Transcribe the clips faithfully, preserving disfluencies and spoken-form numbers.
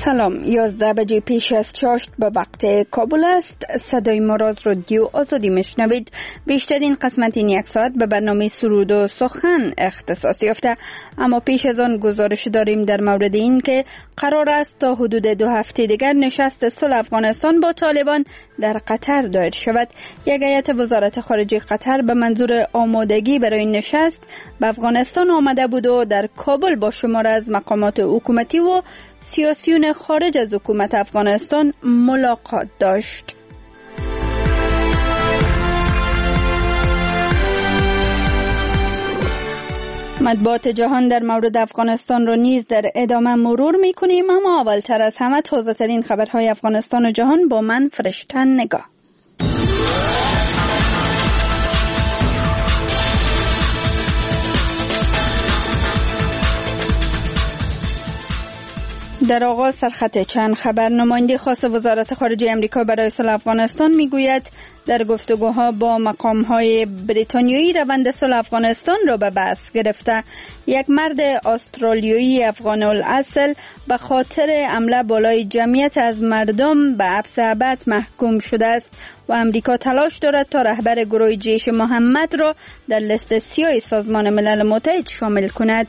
سلام، یازده بجه پیش از چاشت به وقت کابل است. صدای ما را از رادیو آزادی میشنوید. بیشترین قسمت این یک ساعت به برنامه سرود و سخن اختصاص یافته، اما پیش از آن گزارش داریم در مورد این که قرار است تا حدود دو هفته دیگر نشست صلح افغانستان با طالبان در قطر دایر شود. یک هیئت وزارت خارجه قطر به منظور آمادگی برای نشست به افغانستان آمده بود و در کابل با شمار از مقامات حکومتی و سیاسیون خارج از حکومت افغانستان ملاقات داشت. مطبوعات جهان در مورد افغانستان را نیز در ادامه مرور می کنیم، اما اولتر از همه تازه ترین خبرهای افغانستان و جهان با من فرشته نگاه. در آغاز سرخط چند خبر. نماینده خاص وزارت خارجه امریکا برای صلح افغانستان میگوید در گفتگوها با مقام‌های بریتانیایی روند صلح افغانستان را به بحث گرفته. یک مرد استرالیایی افغان الاصل به خاطر حمله بالای جمعیت از مردم به حبس ابد محکوم شده است و امریکا تلاش دارد تا رهبر گروه جیش محمد را در لیست سیاه سازمان ملل متحد شامل کند.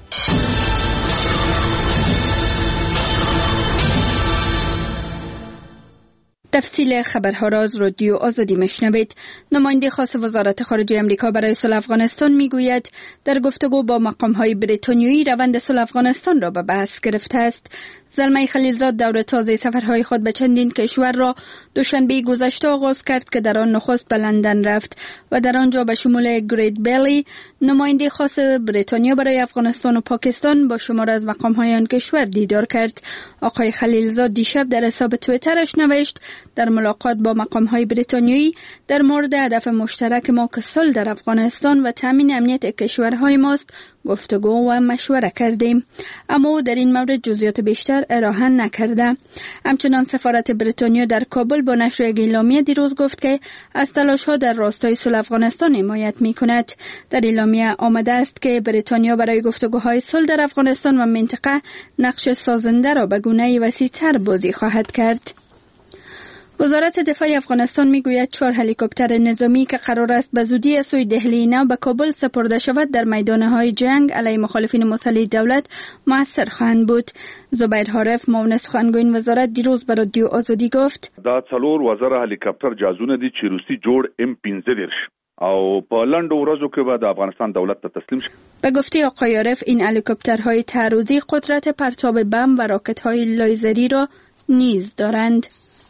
تفصیل خبرها را از رادیو آزادی میشنوید. نماینده خاص وزارت خارجه امریکا برای صلح افغانستان میگوید در گفتگو با مقام‌های بریتانیایی روند صلح افغانستان را به بحث گرفته است. زلمه خلیلزاد دور تازه سفرهای خود به چندین کشور را دوشنبه گذشته آغاز کرد که در آن نخست به لندن رفت و در آنجا به شمول گریت بیلی نماینده خاص بریتانیا برای افغانستان و پاکستان با شمار از مقام‌های آن کشور دیدار کرد. آقای خلیلزاد دیشب در حساب توییترش نوشت در ملاقات با مقام‌های بریتانیایی در مورد هدف مشترک ما که صلح در افغانستان و تامین امنیت کشورهای ماست گفتگو و مشوره کردیم، اما در این مورد جزئیات بیشتر ارائه نکرده. همچنان سفارت بریتانیا در کابل با نشر یک اعلامیه دیروز گفت که از تلاش‌ها در راستای صلح افغانستان حمایت می‌کند. در اعلامیه آمده است که بریتانیا برای گفتگوهای صلح در افغانستان و منطقه نقش سازنده را به گونه‌ای وسیع‌تر بازی خواهد کرد. وزارت دفاع افغانستان میگوید چهار هلیکوپتر نظامی که قرار است به زودی از سوی دهلی نو به کابل سپرده شود در میدانهای جنگ علیه مخالفین مسلح دولت مؤثر خواهند بود. زبیر حارف معاون سخنگوی وزارت دیروز به رادیو آزادی گفت دا څلور وزره هلیکوپتر جازونه دي چې روسي جوړ ام پنځه دېرش او په لنډو ورځو کې به د افغانستان دولت ته تسلیم شي. به گفته آقای عارف این هلیکوپترهای تعرضی قدرت پرتاب بم و راکت‌های لیزری را نیز دارند.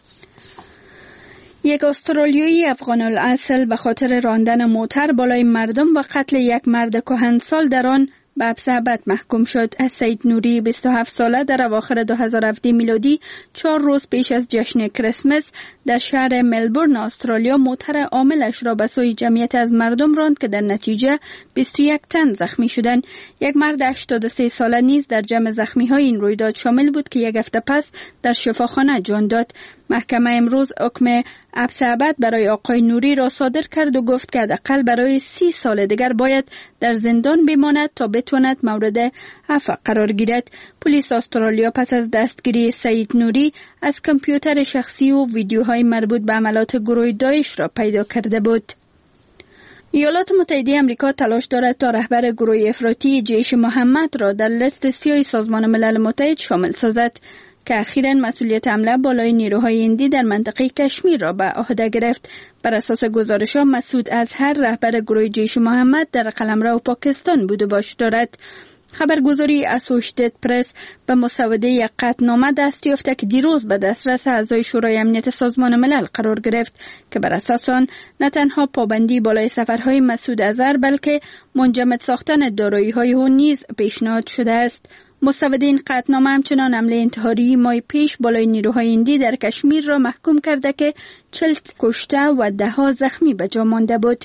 یک استرالیایی افغان الاصل به خاطر راندن موتر بالای مردم و قتل یک مرد کهنسال در آن به حبس ابد محکوم شد. سید نوری بیست و هفت ساله در اواخر دو هزار و هفده میلادی چهار روز پیش از جشن کریسمس در شهر ملبورن استرالیا موتر عاملش را به سوی جمعیت از مردم راند که در نتیجه بیست و یک تن زخمی شدند. یک مرد هشتاد و سه ساله نیز در جمع زخمی های این رویداد شامل بود که یک هفته پس در شفاخانه جان داد. محکمه امروز حکم حبس ابد برای آقای نوری را صادر کرد و گفت که حداقل برای سی سال دیگر باید در زندان بماند تا بتواند مورد عفو قرار گیرد. پلیس استرالیا پس از دستگیری سید نوری از کامپیوتر شخصی و ویدیوهای مربوط به عملات گروه داعش را پیدا کرده بود. ایالات متحده آمریکا تلاش دارد تا رهبر گروه افراطی جیش محمد را در لیست سیاه سازمان ملل متحد شامل سازد که اخیراً مسئولیت حمله بالای نیروهای هندی در منطقه کشمیر را به عهده گرفت. بر اساس گزارش‌ها مسعود اظهر رهبر گروه جیش محمد در قلمرو پاکستان بود و باش دارد. خبرگزاری اسوشیتد پرس به مسوده یک قطعنامه دست یافته که دیروز به دسترس اعضای شورای امنیت سازمان ملل قرار گرفت که بر اساس آن نه تنها پابندی بالای سفرهای مسعود اظهر بلکه منجمد ساختن دارایی‌های او نیز پیشنهاد شده است. مسوده این قطعنامه همچنان حمله انتحاری ماه پیش بالای نیروهای هندی در کشمیر را محکوم کرده که چهل کشته و ده ها زخمی به جا مانده بود.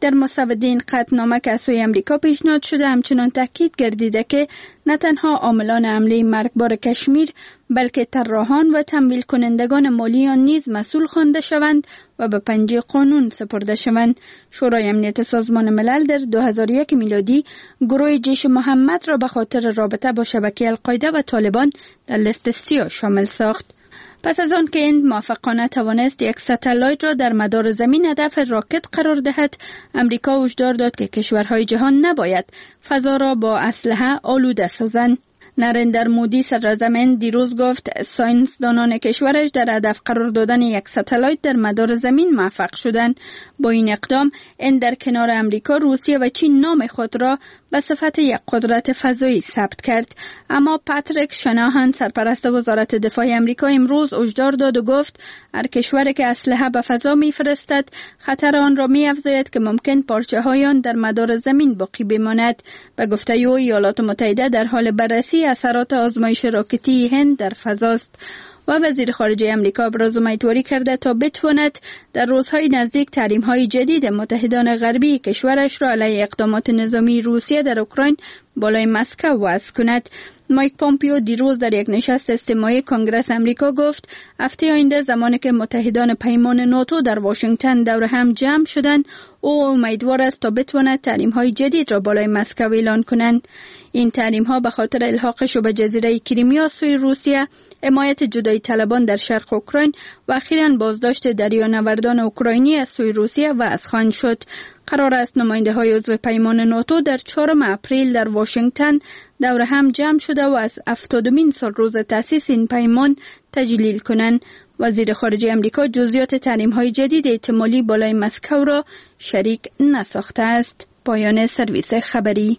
در مصوبه قطعنامه که از سوی امریکا پیشنهاد شده همچنان تاکید گردیده که نه تنها عاملان حمله مرگبار کشمیر بلکه طراحان و تمویل کنندگان مالی آن نیز مسئول خوانده شوند و به پنجه قانون سپرده شوند. شورای امنیت سازمان ملل در دو هزار و یک میلادی گروه جیش محمد را به خاطر رابطه با شبکه القاعده و طالبان در لیست سیاه شامل ساخت. پس از آن که هند موفقانه توانست یک ستلایت را در مدار زمین هدف راکت قرار دهد، امریکا هشدار داد که کشورهای جهان نباید فضا را با اسلحه آلوده سازند. نریندر مودی صدراعظم هند دیروز گفت ساینسدانان کشورش در هدف قرار دادن یک ستلایت در مدار زمین موفق شدند. با این اقدام هند در کنار امریکا، روسیه و چین نام خود را به صفت یک قدرت فضایی ثبت کرد. اما پاتریک شناهان سرپرست وزارت دفاع امریکا امروز هشدار داد و گفت هر کشوری که اسلحه به فضا می‌فرستد خطر آن را می‌افزاید که ممکن پارچه‌های آن در مدار زمین باقی بماند. به گفته او ایالات متحده در حال بررسی اثرات آزمایش راکتی هند در فضاست و وزیر خارجه امریکا ابراز امیدواری کرده تا بتواند در روزهای نزدیک تحریم‌های جدید متحدان غربی کشورش را علیه اقدامات نظامی روسیه در اوکراین بالای مسکو وضع کند. مایک پومپیو دیروز در یک نشست استماعی کنگره امریکا گفت هفته آینده زمانی که متحدان پیمان ناتو در واشنگتن دور هم جمع شدند، او امیدوار است تا بتواند تحریم‌های جدید را بالای مسکو اعلان کنند. این تحریم‌ها به خاطر الحاقش به جزیره کریمیا سوی روسیه، حمایت جدایی طلبان در شرق اوکراین و اخیراً بازداشت دریانوردان اوکراینی از سوی روسیه وضع خواهند شد. قرار است نماینده‌های عضو پیمان ناتو در چهارم اپریل در واشنگتن دور هم جمع شده و از هفتادمین سال روز تأسیس این پیمان تجلیل کنند. وزیر خارجه امریکا جزئیات تحریم‌های جدید احتمالی بالای مسکو را شریک نساخته است. پایان سرویس خبری.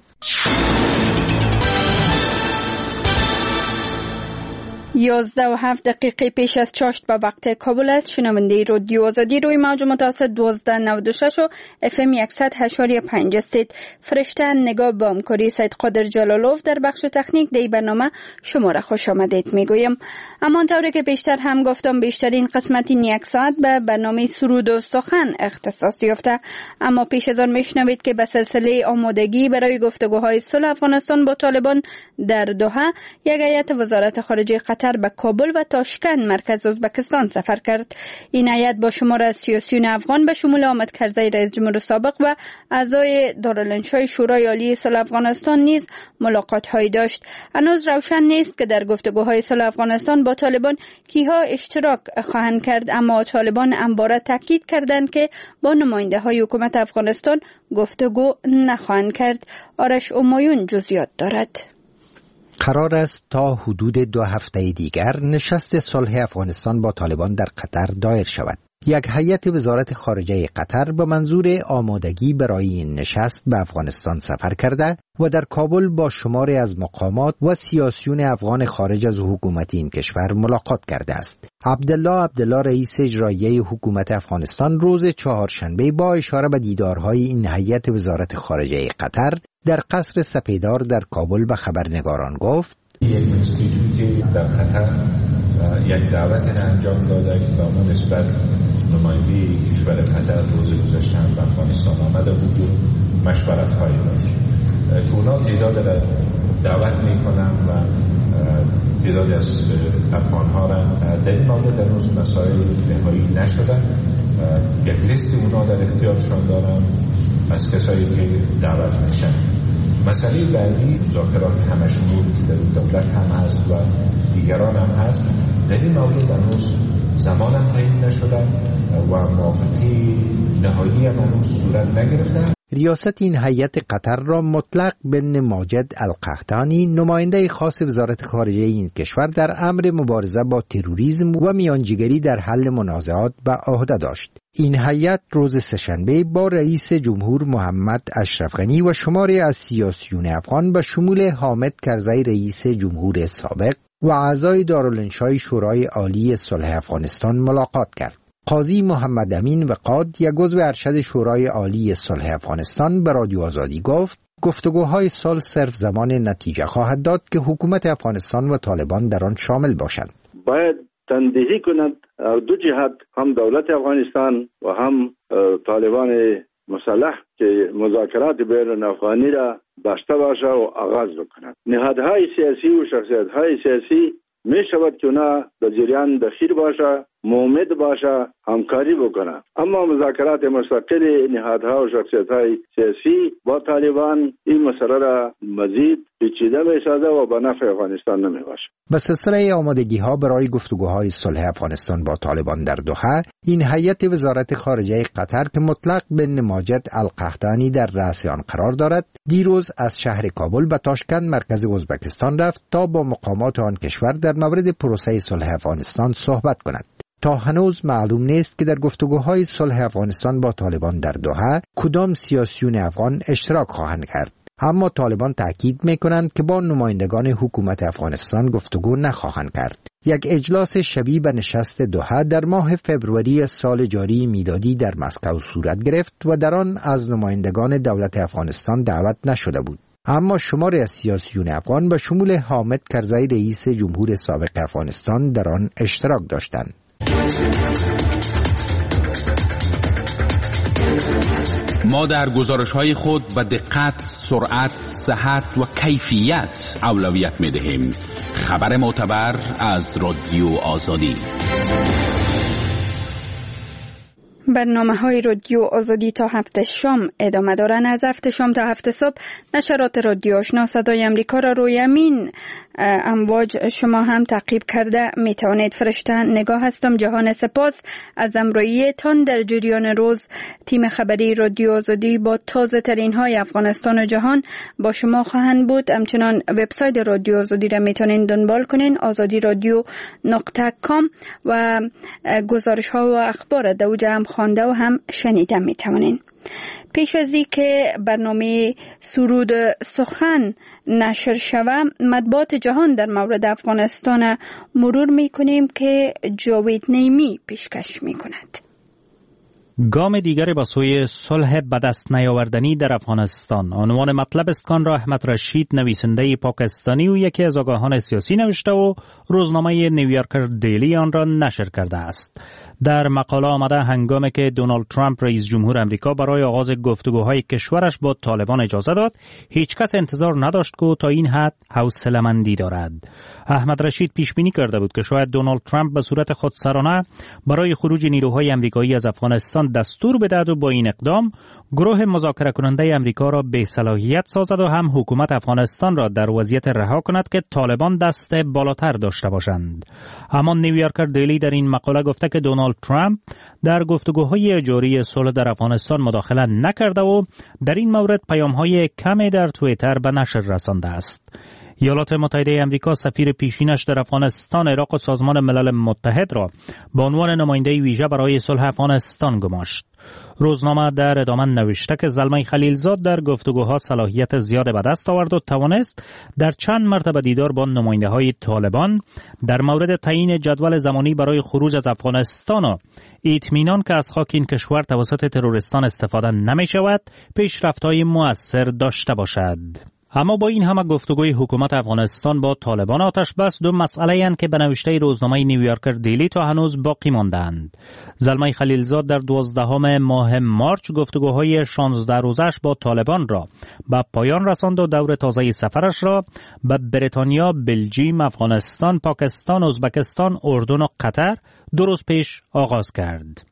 یازده و هفت دقیقه پیش از چاشت به وقت کابل است. شنونده رادیو آزادی روی موج متوسط دوازده نود و شش و اف ام صد و هشت و پنج است. فرشته نگاه با همکاری سید قادر جلالوف در بخش تکنیک دی برنامه شما را خوش آمدید میگویم. همانطوری که بیشتر هم گفتم بیشترین قسمت این یک ساعت به برنامه سرود و سخن اختصاص یافته. اما پیش از آن میشنوید که به سلسله آمادگی برای گفتگوهای صلح افغانستان با طالبان در دوحه یک هیئت وزارت خارجه قطر به کابل و تاشکند مرکز ازبکستان سفر کرد. این هیئت با شمار از سیاسیون افغان به شمول حامد کرزی رئیس جمهور سابق و اعضای دارالانشای شورای عالی صلح افغانستان نیز ملاقات‌هایی داشت. هنوز روشن نیست که در گفتگوهای صلح افغانستان با طالبان کیها اشتراک خواهند کرد، اما طالبان همواره تاکید کردند که با نماینده‌های حکومت افغانستان گفتگو نخواهند کرد. آرش امایون جزئیات دارد. قرار است تا حدود دو هفته دیگر نشست صلح افغانستان با طالبان در قطر دایر شود. یک هیئت وزارت خارجه قطر به منظور آمادگی برای این نشست به افغانستان سفر کرده و در کابل با شماری از مقامات و سیاسیون افغان خارج از حکومت این کشور ملاقات کرده است. عبدالله عبدالله رئیس اجرایی حکومت افغانستان روز چهارشنبه با اشاره به دیدارهای این هیئت وزارت خارجه قطر در قصر سپیدار در کابل به خبرنگاران گفت: یک اینستیتوتی در قطر یک دعوت انجام داده که به نسبت نماینده کشور قطر روز گذشته به افغانستان آمده بود و مشورت هایی داشت که اونا تعداد را دعوت میکنن و تعدادی از افغان ها را در این مورد در روز مسائل نهایی نشده. یک لیست اونا در اختیارشان دارن از کسایی که دعوت میشن. مسئله بعدی مذاکرات همشمول که در دولت هم هست و دیگران هم هست. در این مورد هنوز زمان هم تعیین نشده و موافقه نهایی هم هنوز صورت نگرفته. ریاست این هیئت قطر را مطلق بن ماجد القحطانی، نماینده خاص وزارت خارجه این کشور در امر مبارزه با تروریسم و میانجیگری در حل منازعات به عهده داشت. این هیئت روز سه‌شنبه با رئیس جمهور محمد اشرف غنی و شماری از سیاسیون افغان به شمول حامد کرزی رئیس جمهور سابق و اعضای دارالانشای شورای عالی صلح افغانستان ملاقات کرد. قاضی محمد امین وقاد، یک عضو ارشد شورای عالی صلح افغانستان، به رادیو آزادی گفت گفتگوهای صلح صرف زمان نتیجه خواهد داد که حکومت افغانستان و طالبان در آن شامل باشند. باید تندهی کند دو جهت، هم دولت افغانستان و هم طالبان مسلح که مذاکرات بین افغانی را بسته باشه و آغاز بکند. نهادهای سیاسی و شخصیت‌های سیاسی می شود که اونا در جریان دخیل باشه، مومد باشه، همکاری بکنه. اما مذاکرات مستقل نهادها و شخصیت‌های سیاسی با طالبان این مسئله را مزید پیچیده می سازه و به نفع افغانستان نمی باشه. به سلسله آمادگی‌ها برای گفتگوهای صلح افغانستان با طالبان در دوحه، این هیئت وزارت خارجه قطر که مطلق بن ماجد القحطانی در رأس آن قرار دارد، دیروز از شهر کابل به تاشکند مرکز ازبکستان رفت تا با مقامات آن کشور در مورد پروسه صلح افغانستان صحبت کند. تا هنوز معلوم نیست که در گفتگوهای صلح افغانستان با طالبان در دوحه کدام سیاسیون افغان اشتراک خواهند کرد. اما طالبان تاکید می‌کنند که با نمایندگان حکومت افغانستان گفتگو نخواهند کرد. یک اجلاس شبیه به نشست دوحه در ماه فوریه سال جاری میلادی در مسکو صورت گرفت و در آن از نمایندگان دولت افغانستان دعوت نشده بود. اما شماری از سیاسیون افغان به شمول حامد کرزی رئیس جمهور سابق افغانستان در آن اشتراک داشتند. ما در گزارش‌های خود به دقت، سرعت، صحت و کیفیت اولویت می‌دهیم. خبر معتبر از رادیو آزادی. برنامه های رادیو آزادی تا هفت شام ادامه دارن. از هفت شام تا هفت صبح نشرات رادیو آشنا صدای امریکا را روی امین امواج شما هم تعقیب کرده می توانید. فرشته نگاه هستم. جهان سپاس از همراهیتان در جریان روز. تیم خبری رادیو آزادی با تازه ترین های افغانستان و جهان با شما خواهند بود. همچنان وبسایت رادیو آزادی را می توانید دنبال کنین، آزادی رادیو نقطه کام، و گزارش ها و اخبار دوجه هم خوانده و هم شنیده می توانین. پیش از این که برنامه سرود سخن نشر شود، مطبوعات جهان در مورد افغانستان مرور می کنیم که جاوید نیمی پیشکش می کند. گام دیگری با سوی صلح به دست نیاوردنی در افغانستان. عنوان مطلب اسکان را احمد رشید، نویسنده پاکستانی و یکی از آگاهان سیاسی نوشته و روزنامه نیویورکر دیلی آن را نشر کرده است. در مقاله آمده هنگامی که دونالد ترامپ رئیس جمهور امریکا برای آغاز گفتگوهای کشورش با طالبان اجازه داد، هیچ کس انتظار نداشت که تا این حد حوصله‌مندی دارد. احمد رشید پیش بینی کرده بود که شاید دونالد ترامپ به صورت خودسرانه برای خروج نیروهای امریکایی از افغانستان دستور بدهد و با این اقدام گروه مذاکره کننده امریکا را به صلاحیت سازد و هم حکومت افغانستان را در وضعیت رها کند که طالبان دست بالاتر داشته باشند. اما نیویورکر دیلی در این مقاله گفته که دونالد ترامپ در گفتگوهای جاری صلح در افغانستان مداخله نکرده و در این مورد پیام‌های کمی در توییتر به نشر رسانده است. ایالات متحده آمریکا سفیر پیشینش در افغانستان، عراق و سازمان ملل متحد را به عنوان نماینده ویژه برای صلح افغانستان گماشت. روزنامه در ادامه نوشته که زلمه خلیلزاد در گفتگوها صلاحیت زیاد به دست آورد و توانست در چند مرتبه دیدار با نماینده‌های طالبان در مورد تعیین جدول زمانی برای خروج از افغانستان و اطمینان که از خاک این کشور توسط تروریستان استفاده نمی شود پیشرفت‌های مؤثر داشته باشد. اما با این همه گفتگوی حکومت افغانستان با طالبان آتش بس، دو مسئله اند که به نوشته روزنامه نیویورکر دیلی تا هنوز باقی ماندند. زلمه خلیلزاد در دوازدهم ماه مارچ گفتگوهای شانزده روزش با طالبان را به پایان رساند و دور تازه سفرش را به بریتانیا، بلژیم، افغانستان، پاکستان، ازبکستان، اردن و قطر دو روز پیش آغاز کرد.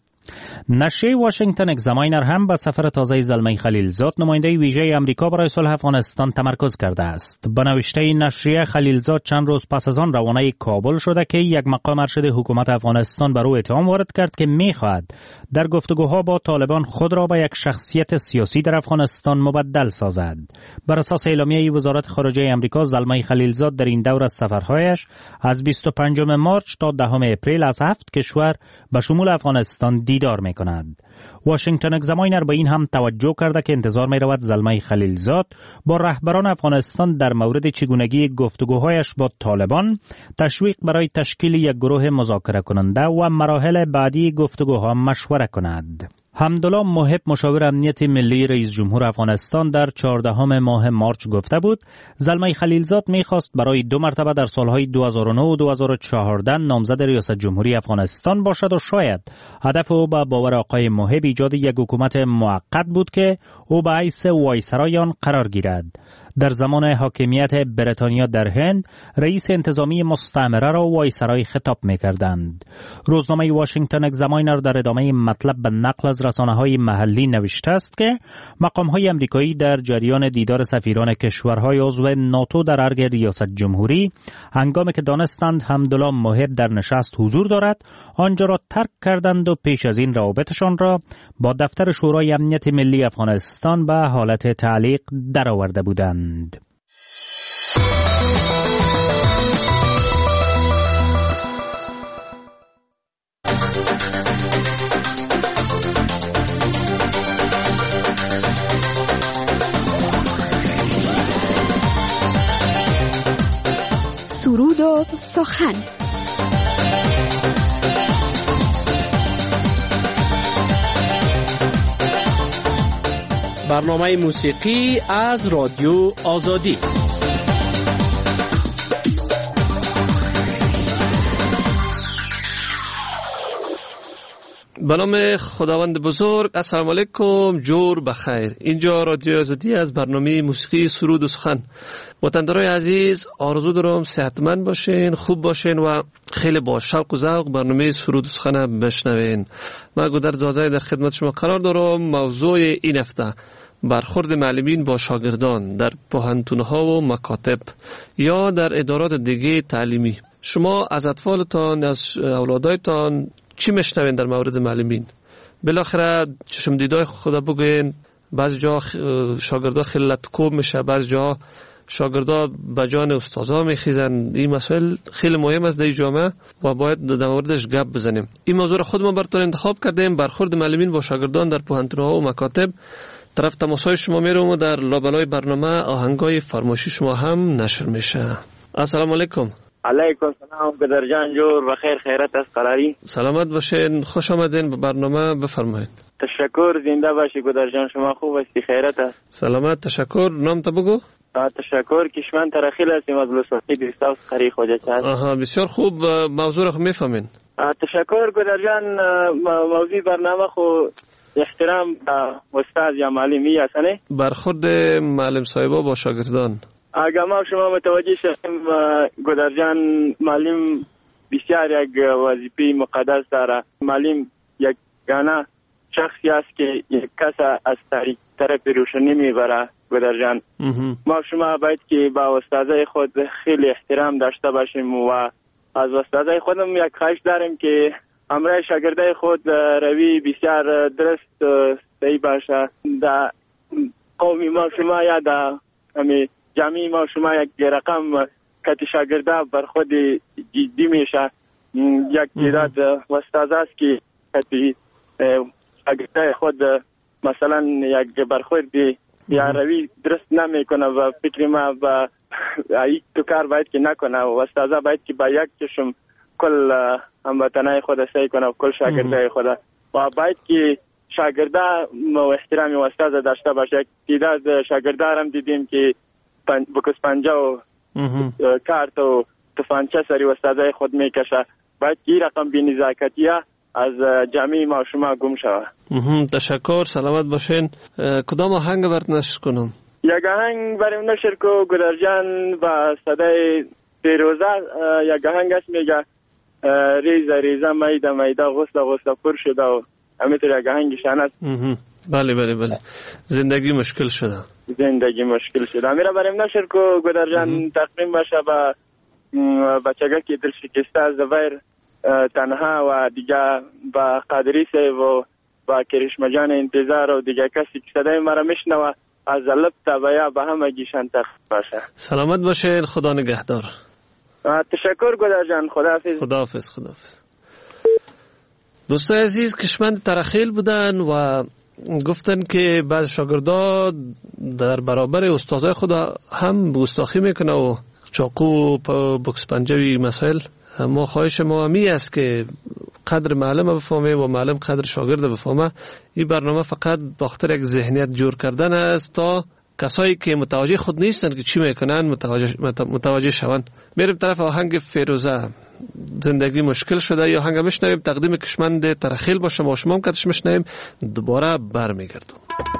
نشریه واشنگتن اگزاماینر هم به سفر تازه زلمه خلیلزاد، نماینده ویژه امریکا برای صلح افغانستان، تمرکز کرده است. به نوشته این نشریه، خلیلزاد چند روز پس از آن روانه کابل شده که یک مقام ارشد حکومت افغانستان بر او اتهام وارد کرد که می‌خواهد در گفتگوها با طالبان خود را به یک شخصیت سیاسی در افغانستان مبدل سازد. بر اساس اعلامیه وزارت خارجه امریکا، زلمه خلیلزاد در این دور از سفرهایش از بیست و پنجم مارچ تا دهم اپریل از هفت کشور به شمول افغانستان دیدار می کند. واشنگتن اگزاماینر به این هم توجه کرده که انتظار می رود زلمه خلیلزاد با رهبران افغانستان در مورد چگونگی گفتگوهایش با طالبان، تشویق برای تشکیل یک گروه مذاکره کننده و مراحل بعدی گفتگوها مشوره کند. حمدالله محب مشاور امنیت ملی رئیس جمهور افغانستان در چهاردهم ماه مارچ گفته بود زلمه خلیلزاد می‌خواست برای دو مرتبه در سالهای دو هزار و نه و دو هزار و چهارده نامزد ریاست جمهوری افغانستان باشد و شاید هدف او به باور آقای محب ایجاد یک حکومت موقت بود که او به حیث وایسرای آن قرار گیرد. در زمان حاکمیت بریتانیا در هند رئیس انتظامی مستعمره را وایسرای خطاب می‌کردند. روزنامه واشنگتن اگزاماینر در ادامه مطلب به نقل از رسانه‌های محلی نوشته است که مقام‌های آمریکایی در جریان دیدار سفیران کشورهای عضو ناتو در ارگ ریاست جمهوری هنگامی که دانستند حمدالله محب در نشست حضور دارد آنجا را ترک کردند و پیش از این روابطشان را با دفتر شورای امنیت ملی افغانستان به حالت تعلیق درآورده بودند. سرود و سخن. برنامه موسیقی از رادیو آزادی. به نام خداوند بزرگ. السلام علیکم، جور بخیر. اینجا رادیو آزادی از برنامه موسیقی سرود و سخن. وطندارای عزیز، آرزو دارم صحتمند باشین، خوب باشین و خیلی با شوق و ذوق برنامه سرود و سخن بشنوین. من گودرز زازای در خدمت شما قرار دارم. موضوع این هفته برخورد معلمین با شاگردان در پوهنتون‌ها و مکاتب یا در ادارات دیگه تعلیمی. شما از اطفالتان، از اولادایتان چی میشنوین در مورد معلمین؟ بالاخره چشم دیدای خدا بگوین. بعضی جا شاگردا خیلی لطکوب میشه، بعضی جا شاگردا به جان استادا میخیزن. این مسئله خیلی مهم است در جامعه و باید در موردش گپ بزنیم. این موضوع را خودمان براتون انتخاب کردیم، برخورد معلمین با شاگردان در پوهنتون‌ها و مکاتب. طرف تماس‌های شما میروم و در لابلای برنامه آهنگای فرمایشی شما هم نشر میشه. السلام علیکم. علیکم سلام قدر جان، جور بخیر، خیرت از قراری. سلامت باشین، خوش آمدین به برنامه، بفرمایید. تشکر، زنده باشی قدر جان، شما خوب هستی، خیرت است. سلامت، تشکر. نام تا بگو. تشکر، کشمن ترخیل هستیم از لسوسی دیستاوس قری خوجه چهست. آها، بسیار خوب. موضوع را خود میفهمین. تشکر قدر جان. موضوع برنامه خو احترام استاد یا معلمی هستنه. برخورد معلم صاحبا با شاگردان. اگر ما شما متوجه شدیم گودر جان، معلم بسیار یک وظیفه مقدس داره. معلم یک گانه شخصی است که یک کس از طرف روشنی میبره. گودر جان، ما شما باید که با استادای خود خیلی احترام داشته باشیم و از استادای خودم یک خواهش داریم که امرای شاگردای خود روی بسیار درست صحیح باشه. در قومی ما شما یا در همی جمعی ما شما یک رقم کتی شاگرده بر خود جدی میشه. یک تعداد استاد است که کتی شاگرده خود مثلا یک برخورد یا روی درست نمیکنه و فکر ما با یک تو کار باید که نکنه و استاد باید که با یک چشم کل هموطنای خود سعی کنه و کل شاگرده خود و باید که شاگرده و احترام استاد داشته باشه. تعداد شاگرده هم دیدیم که بکس پنجه و کارت و تفانچه سری استادای خود میکشه. باید که این رقم بی نزاکتیه از جمعی ما شما گم شود. تشکر، سلامت باشین. کدام آهنگ برات نشر کنم؟ یک آهنگ بریم نشر کو گدر جان با صدای پیروزه. یک آهنگ است میگه ریزه ریزه میده میده غسل غسل پر شده و همینطور یک آهنگ شان است. بله بله بله. زندگی مشکل شده. زندگی مشکل شده. میره بریم نشر کو گدر جان تقدیم باشه با بچگاه که دل شکسته از زویر تنها و دیگه با قادری صاحب و با کرشمه جان انتظار و دیگه کسی که صدای مرا میشنوه از لب تا بیا به همه گیشن تقدیم باشه. سلامت باشین، خدا نگهدار. تشکر گدر جان، خداحافظ. خداحافظ خداحافظ. دوستای عزیز، کشمند ترخیل بودن و گفتن که بعض شاگردا در برابر استادای خود هم گستاخی میکنه و چاقو و بکس پنجوی مسائل. ما خواهش ما همی است که قدر معلم بفهمه و معلم قدر شاگرد بفهمه. این برنامه فقط باخاطر یک ذهنیت جور کردن است تا کسایی که متوجه خود نیستن که چی میکنن متوجه متوجه شوند. میریم طرف آهنگ فیروزه زندگی مشکل شده یا آهنگ میشنویم. تقدیم کشمند ترخیل باشه ما شما هم کتش میشنویم. دوباره برمیگردم.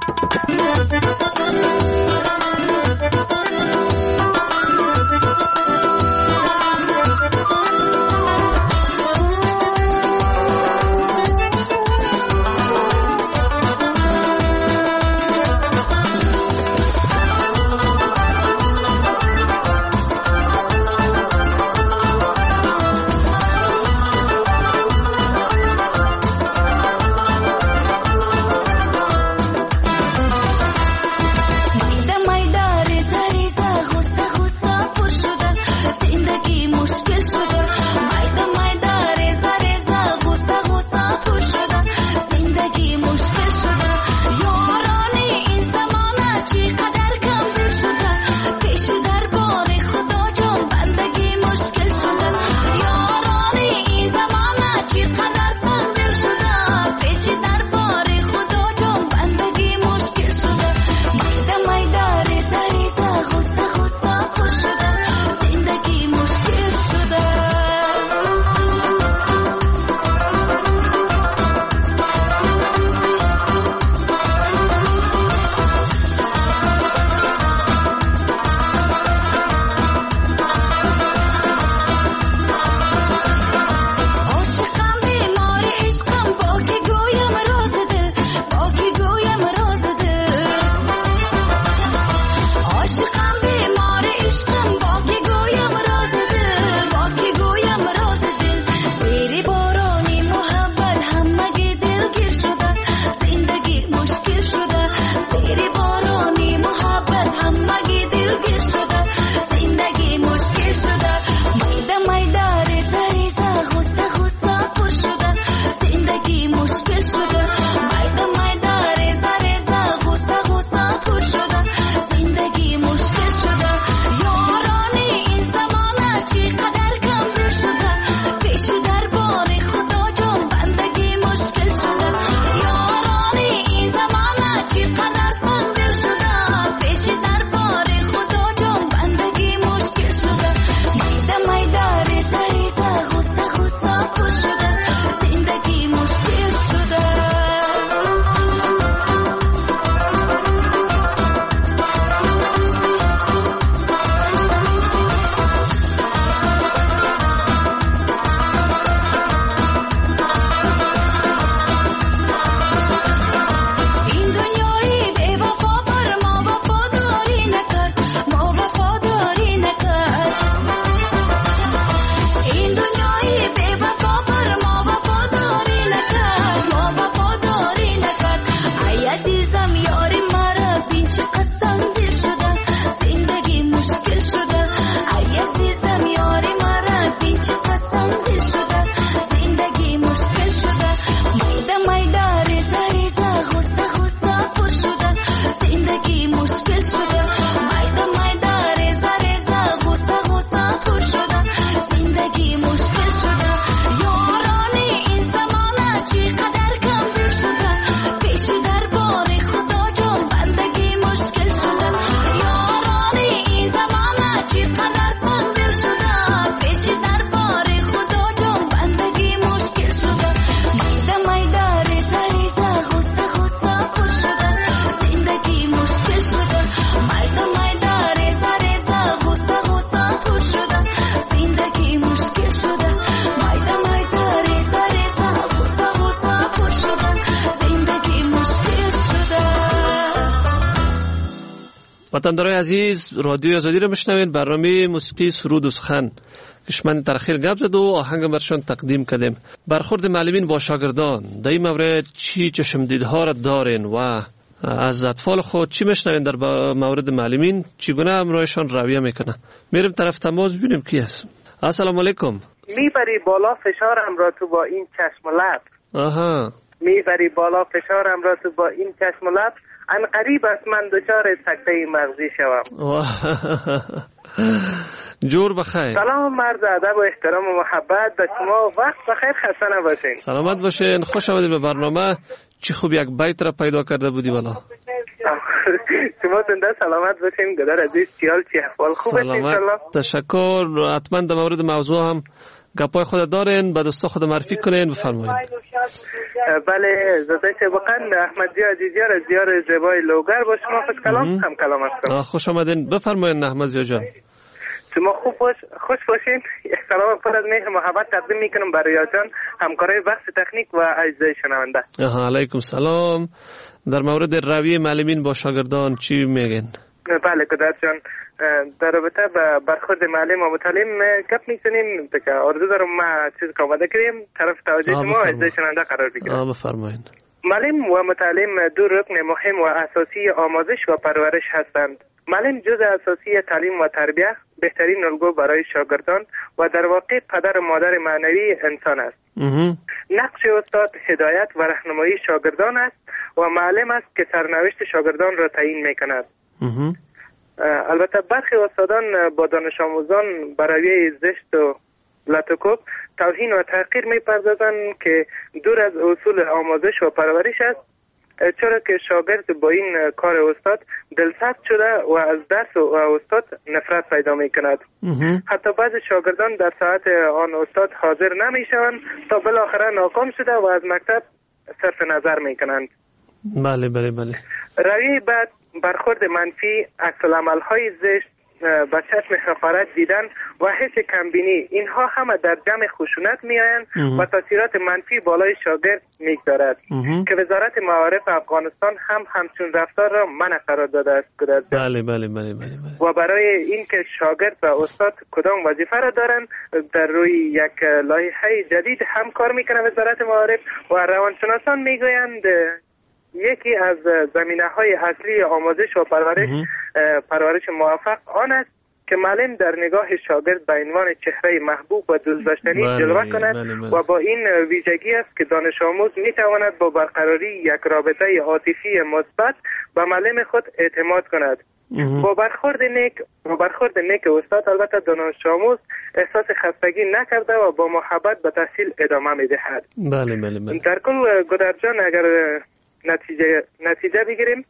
وطندارای عزیز رادیو آزادی رو میشنوین. برنامه موسیقی سرود و سخن کشمند ترخیل گپ زد و آهنگ برشان تقدیم کردیم. برخورد معلمین با شاگردان در این مورد چی چشمدیدها را دارین و از اطفال خود چی میشنوین در مورد معلمین چگونه همراهشان رویه میکنه؟ میریم طرف تماس ببینیم کی هست. السلام علیکم. میبری بالا فشارم را تو با این چشم و لب. آها. میبری بالا فشارم را تو با این چشم و لب. ان قریب است من دچار سکته مغزی شوم. جور بخیر. سلام مرد ادب و احترام و محبت به شما. وقت بخیر، خسته نباشین. سلامت باشین. خوش آمدید به برنامه. چی خوب یک بیت را پیدا کرده بودی والا. شما زنده سلامت باشین. گدر عزیز چیال چی احوال؟ خوب هستین ان شاء الله؟ تشکر. حتما در مورد موضوع هم گپای خود دارین، به دوستا خود معرفی کنین، بفرمایید. بله زاده شبقان احمد جی عزیزیار از دیار زیبای لوگر با شما خوش کلام هم کلام هستم. خوش آمدین. بفرمایید احمد جان. شما خوب باش، خوش باشین. سلام پر از مهر محبت تقدیم میکنم برای جان همکارای بخش تکنیک و اجزای شنونده. آها علیکم سلام. در مورد رویه معلمین با شاگردان چی میگین؟ بله قدرت جان، در رابطه با برخورد معلم و متعلم گپ میزنیم که آرزو دارم ما چیز که آماده کنیم طرف توجه شما اجزای شنونده قرار بگیرم. آه بفرمایید. معلم و متعلم دو رکن مهم و اساسی آموزش و پرورش هستند. معلم جزء اساسی تعلیم و تربیت، بهترین الگو برای شاگردان و در واقع پدر و مادر معنوی انسان است. نقش استاد هدایت و راهنمایی شاگردان است و معلم است که سرنوشت شاگردان را تعیین میکند. البته برخی استادان با دانش آموزان برای زشت و لطکوب توهین و تحقیر میپردازند که دور از اصول آموزش و پرورش است، چرا که شاگرد با این کار استاد دلسرد شده و از درس و استاد نفرت پیدا می کند. حتی بعض شاگردان در ساعت آن استاد حاضر نمی شوند تا بالاخره ناکام شده و از مکتب صرف نظر می کنند. بله بله بله. روی بعد برخورد منفی، عکس العمل های زشت، با چشم حقارت دیدن و حس کمبینی، اینها همه در جمع خشونت می آیند و تاثیرات منفی بالای شاگرد می گذارد که وزارت معارف افغانستان هم همچون رفتار را منع قرار داده است. بله بله بله بله. و برای اینکه شاگرد و استاد کدام وظیفه را دارند در روی یک لایحه جدید هم کار میکنه وزارت معارف و روانشناسان میگویند یکی از زمینه‌های اصلی آموزش و پرورش پرورش موفق آن است که معلم در نگاه شاگرد به عنوان چهره محبوب و دوست داشتنی جلوه کند و با این ویژگی است که دانش آموز میتواند با برقراری یک رابطه عاطفی مثبت به معلم خود اعتماد کند. با برخورد نیک با برخورد نیک استاد البته دانش آموز احساس خستگی نکرده و با محبت به تحصیل ادامه میدهد. بله بله بله. در کل گدر جان اگر نتیجه نتیجه بگیریم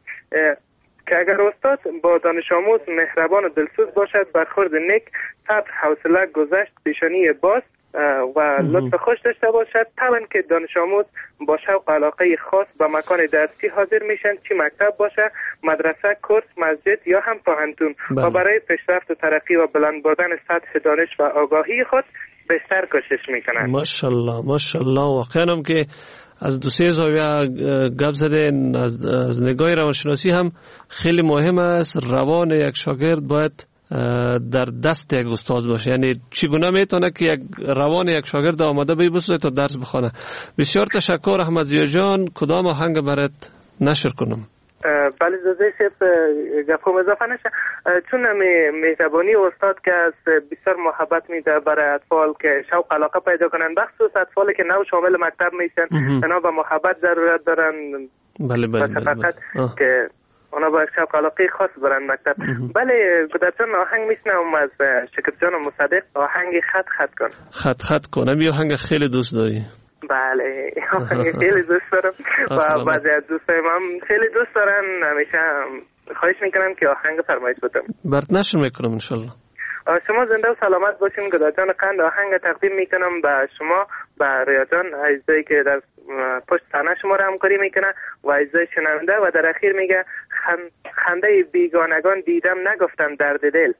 که اگر استاد با دانش آموز مهربان و دلسوز باشد، برخورد نیک، صبر، حوصله، گذشت، پیشانی باز و لطف خوش داشته باشد، طبعا که دانش آموز با شوق و علاقه خاص به مکان درسی حاضر میشن، چی مکتب باشه، مدرسه، کورس، مسجد یا هم پوهنتون، و برای پیشرفت و ترقی و بلند بردن سطح دانش و آگاهی خود بیشتر کوشش میکنن. ماشاءالله ماشاءالله. واقعا هم که از دو سه زاویه گپ زدن. از, از نگاه روانشناسی هم خیلی مهم است روان یک شاگرد باید در دست یک استاد باشه، یعنی چگونه میتونه که یک روان یک شاگرد آماده بی بسازه تا درس بخونه. بسیار تشکر احمد ضیا جان. کدام آهنگ برات نشر کنم؟ بله زاده شب گفتم اضافه نشه، چون مهربانی استاد که از بسیار محبت میده برای اطفال که شوق علاقه پیدا کنن، بخصوص اطفالی که نو شامل مکتب میشن، اونا به محبت ضرورت دارن. بله بله بله که اونا با شوق علاقه خاص برن مکتب. بله گدرجان آهنگ میشنم از شکر جان و مصدق، آهنگ خط خط کن. خط خط کنم. یه آهنگ خیلی دوست داری؟ بله آهنگ خیلی دوست دارم و بعضی از دوستایم هم خیلی دوست دارن. همیشه خواهش میکنم که آهنگ فرمایش بدم. برات نشر میکنم انشالله. شما زنده و سلامت باشین گدرجان قند. آهنگ تقدیم میکنم به شما، به ریاضان عزیزی که در پشت صحنه شما را همکاری میکنه و عزیزی شنونده، و در اخیر میگه خنده بیگانگان دیدم نگفتم درد دل.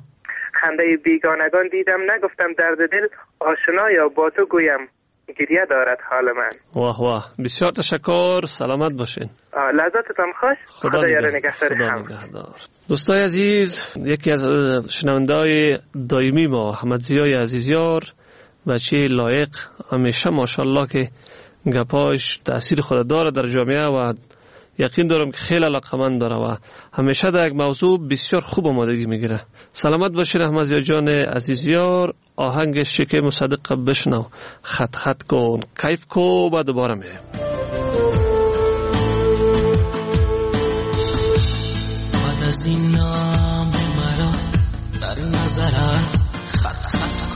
خنده بیگانگان دیدم نگفتم درد دل، آشنا یا با تو گویم گریه دارد حال من. واه واه. بسیار تشکر. سلامت باشین. لذتتان خوش. خدا یار نگهدار هم. دوستای عزیز، یکی از شنونده‌های دائمی ما احمد ضیای عزیزیار، بچه لایق، همیشه ماشاءالله که گپاش تأثیر خود داره در جامعه و یقین دارم که خیلی علاقمند داره و همیشه در یک موضوع بسیار خوب آمادگی میگیره. سلامت باشین احمد ضیا جان عزیزیار. آهنگ شکر مصدق بشنو، خط خط کن، کیف کو. بعد دوباره میایم. بعد از این نام مرا در نظرم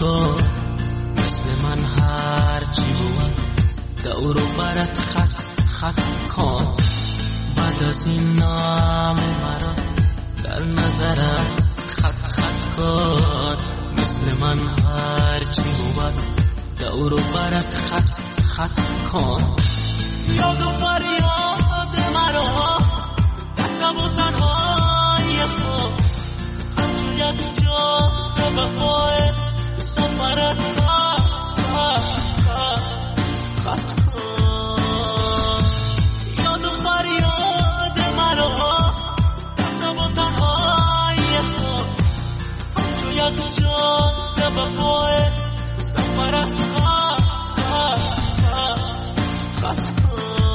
کن، مثل من هر چی بود دور و برت خط خط کن. بعد از این نام مرا در نظرت خط خط کن، مثل من هر چی بود دور و برت خط خط کن. یاد و فریاد مرا تکب و تنهای خود، همچون یک جا به وفای سفرت خط خط کن. یاد و فریاد مرا تکب و تنهای خود، همچون یک جا به وفای سفرت خط خط کن.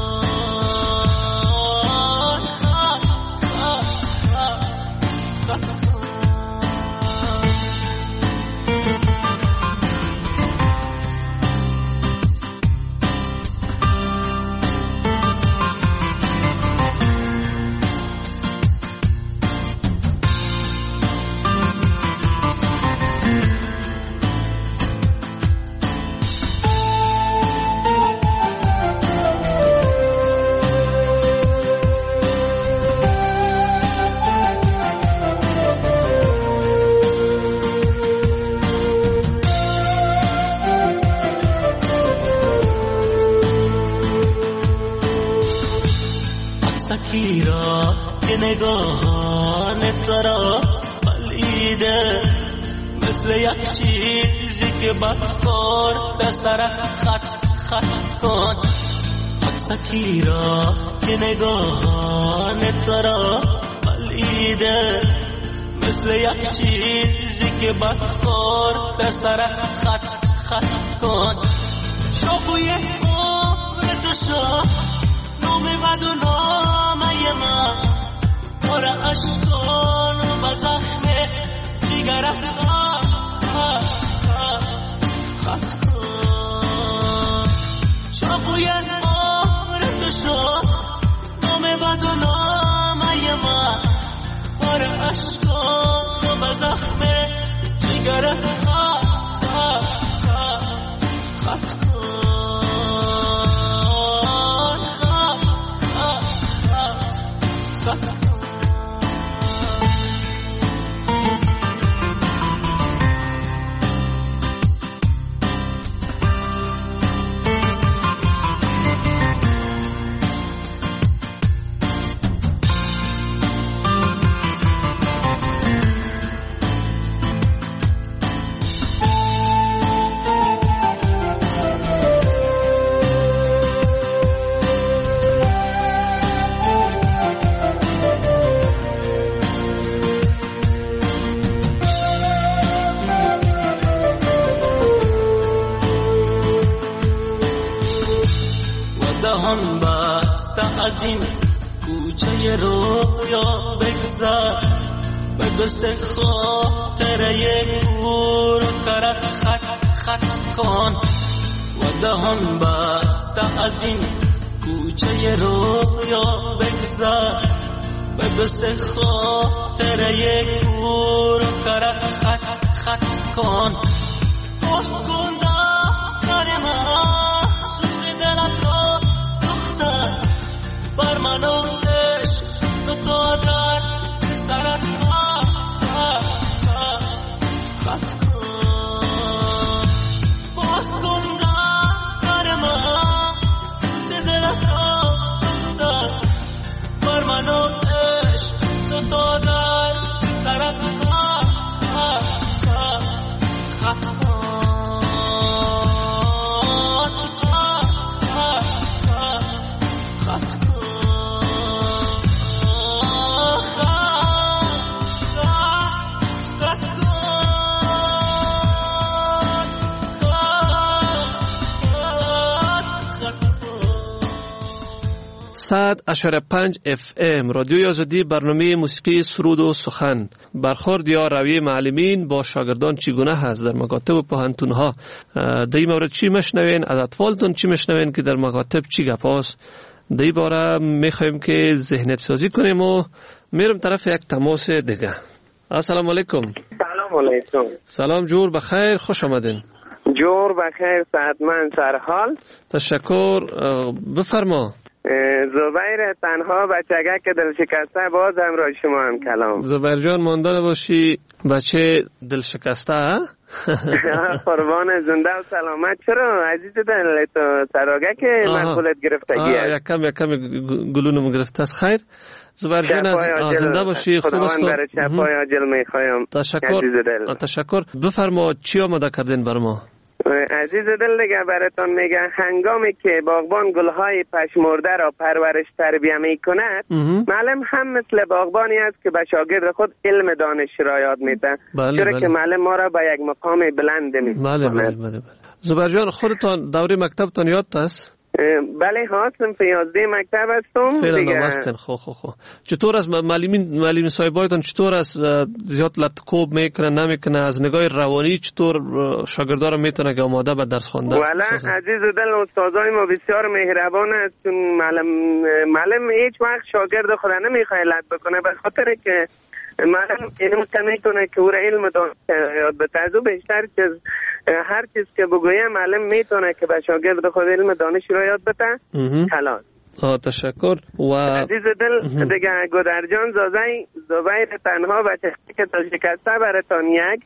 سکیرا که نگاهان تو را بلیده، مثل یک چیزی که بدخورد سرت خط خط کن. سکیرا که نگاهان تو را بلیده، مثل یک چیزی که بدخورد سرت خط خط کن. شوقوی عمر تو شد نام بد و نامه من، پر اشکان و بزخم جگرت خط خط کن. شوقوی عمر تو شد نام بد و نامه من، پر اشکان و بزخم جگرت خط خط کن. دهان بسته از این کوچه رویا بگذر، به دست خاطر یک گور و کرت خط خط کن. و دهان بسته از این کوچه رویا بگذر، به دست خاطر یک گور و کرت خط خط کن. پرس کن دفتر مخصوص دلت را دختر، بر من و عشق تو تا در سرت خط کن. باز کن دفتر مخصوص دلت را دختر، بر من و عشق تو تا در سرت خط کن. صد اشاره پنج اف ام رادیوی آزادی، برنامه موسیقی سرود و سخن. برخورد یا روی معلمین با شاگردان چگونه هست در مکاتب و پوهنتون ها؟ در این مورد چی مشنوین؟ از اطفالتون چی مشنوین که در مکاتب چی گپ هست؟ در این باره میخوایم که ذهنیت سازی کنیم و میرم طرف یک تماس دیگه. السلام علیکم. سلام علیکم. سلام جور بخیر، خوش آمدین. جور بخیر، صحتمند، سرحال. تشکر. بفرما. زبیر تنها بچگک دل شکسته باز همراه شما هم کلام. زبیر جان مانده باشی بچه دل شکسته. قربان، زنده و سلامت. چرا عزیز دل تو سراغک مسئولیت گرفتگی است؟ یک کم یک کم گلونم گرفته است. خیر زبیر جان از زنده باشی، خوب است. خداوند برای شفای عاجل میخوایم. تشکر. تشکر. بفرما چی آماده کردین بر ما؟ عزیز دل دیگه براتون میگه هنگامی که باغبان گلهای پشمرده را پرورش تربیه میکند، معلم هم مثل باغبانی است که به شاگرد خود علم دانش را یاد میده. بله چرا بله. که معلم ما را به یک مقام بلند میکند. بله بله بله. زبیر جان خودتان دوره مکتبتان یاد است؟ بله ها، صنف یازده مکتب هستم. خیلی نمستن. خو خو خو چطور است معلمین معلم صاحبایتان چطور است؟ زیاد لطکوب میکنه نمیکنه؟ از نگاه روانی چطور شاگردا رو میتونه که آماده به درس خواندن؟ والا عزیز دل استادای ما بسیار مهربان است. معلم معلم هیچ وقت شاگرد خود نمیخواد لط بکنه، به خاطر که معلم علم میکنه که او علم دانش یاد بده. از او بیشتر چیز هر چیز که بگویم معلم میتونه که به شاگرد خود علم دانش را یاد بده. خلاص. آه تشکر. و عزیز دل دیگه گودرجان زازای زبیر تنها بچه که دل شکسته براتون یک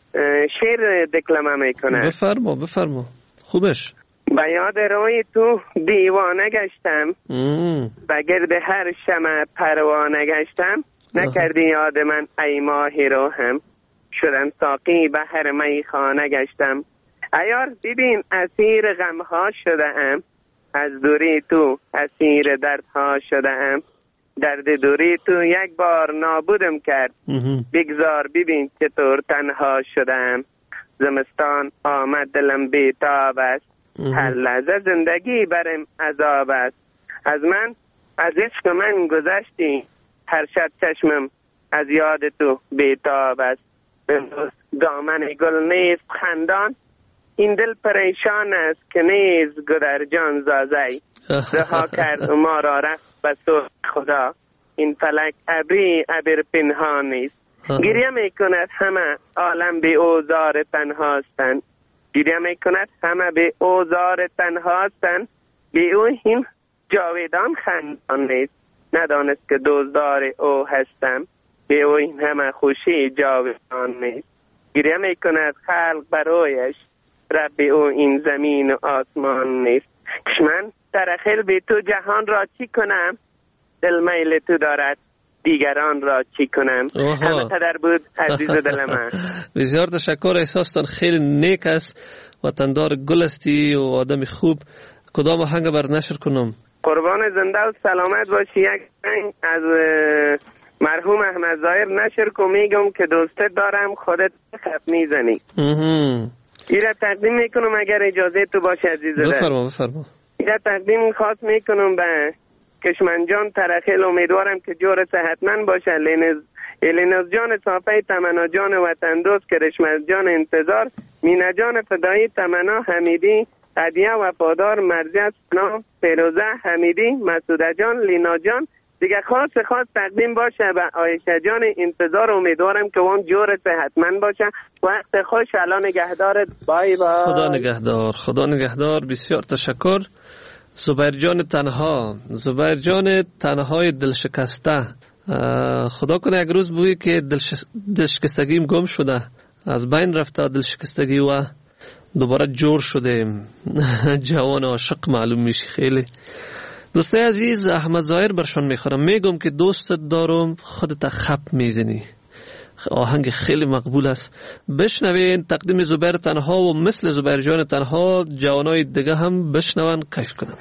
شعر دکلمه میکنه. بفرما بفرما. خوبش. به یاد روی تو دیوانه گشتم، به گرد هر شمع پروانه گشتم، نکردی یاد من ای ماهی رو هم، شدن ساقی به هر میخانه گشتم. عیار ببین اسیر غمها شده ام، از دوری تو اسیر دردها شده ام، درد دوری تو یک بار نابودم کرد، بگذار ببین چطور تنها شده ام. زمستان آمد دلم بیتاب است، هر لحظه زندگی برم عذاب است. از من از عشق من گذشتی، هر شب چشمم از یاد تو بیتاب است. دامن گل نیست خندان، این دل پریشان است که نیز گودرجان زازی. رها کرد ما را رفت به سوی خدا، این فلک ابری ابر پنهان نیست. گریه میکند همه عالم به اوزار تنهاستند، گریه میکند همه به اوزار تنهاستند. به او این جاویدان خندان نیست، ندانست که دوزدار او هستم. به او این همه خوشی جاویدان نیست. گریه میکند خلق برایش، رب او این زمین و آسمان نیست. من ترخیل به تو جهان را چی کنم، دل میل تو دارد دیگران را چی کنم. همه قدر بود عزیز دل من. بسیار تشکر. احساستان خیلی نیک است، وطندار گل استی و آدم خوب. کدام آهنگ بر نشر کنم؟ قربان زنده و سلامت باشی. یک آهنگ از مرحوم احمد ظاهر نشر کن. میگم که دوستت دارم خودت خط میزنی. ایره تقدیم میکنم اگر اجازه تو باشه عزیز دل. بفرما بفرما. ایره تقدیم خاص میکنم به کشمن جان ترخیل. امیدوارم که جور صحتمند باشه. لینز الیناز جان صافی تمنا جان وطن دوست، کرشمز جان انتظار، مینا جان فدایی تمنا حمیدی، هدیه وفادار مرزیت سنا فیروزه حمیدی، مسعوده جان لینا جان. دیگه خاص خاص تقدیم باشه به عایشه جان انتظار. امیدوارم که اون جور صحتمند باشه. وقت خوش. الان نگهدارت. بای بای. خدا نگهدار. خدا نگهدار. بسیار تشکر. زبیر جان تنها، زبیر جان تنهای دل شکسته. خدا کنه یک روز بوی که دل شکستگیم گم شده، از بین رفته دل شکستگی و دوباره جور شده. جوان عاشق معلوم میشی. خیلی دوستای عزیز، احمد ظاهر برشان میخورم. میگم که دوستت دارم خودت خپ میزنی. آهنگ خیلی مقبول است. بشنوین تقدیم زبیر تنها و مثل زبیر جان تنها جوانای دیگه هم بشنون کیف کنن.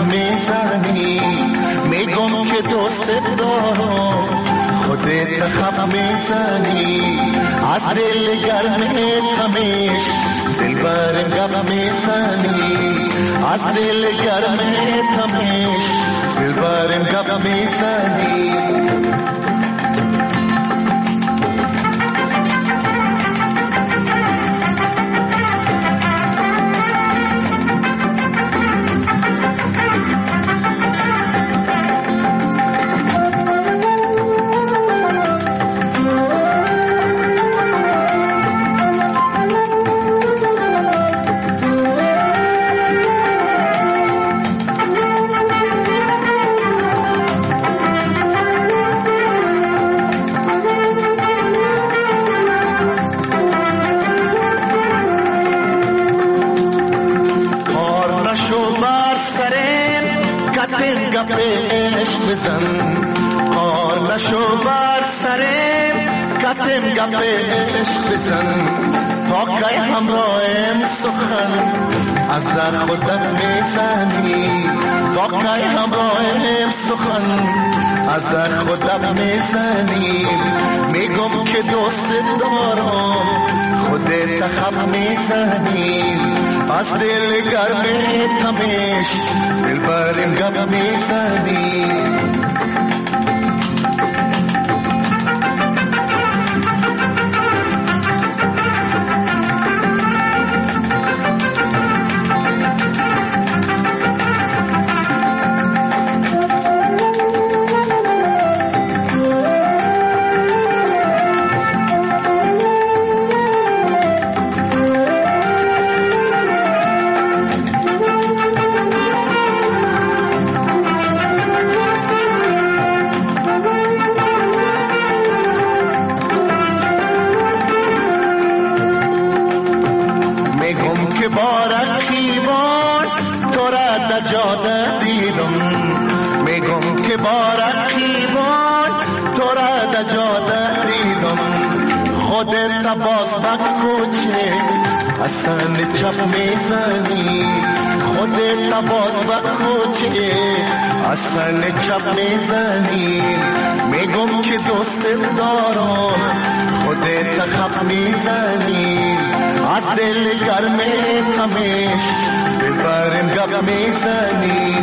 میزنی، میگم که دوست دارم خودت خب میزنی، از دل گرمت همیش دل بر گپ میزنی، از دل گرمت همیش دل بر گپ میزنی. کار نشو بر سرم کتم گپ عشق بزن، تا کی همراهم سخن از در خودت میزنی، تا کی همراهم سخن از در خودت میزنی، میگم که دوست دارم خودت خب میزنی، از دل گرمت همیش دل برم گپ میزنی. چپ میزنی خودت باز بخوچه اصلا چپ میزنی، میگم که دوست دارم خودت خب میزنی، از دل گرمت همیش دل برم گپ میزنی.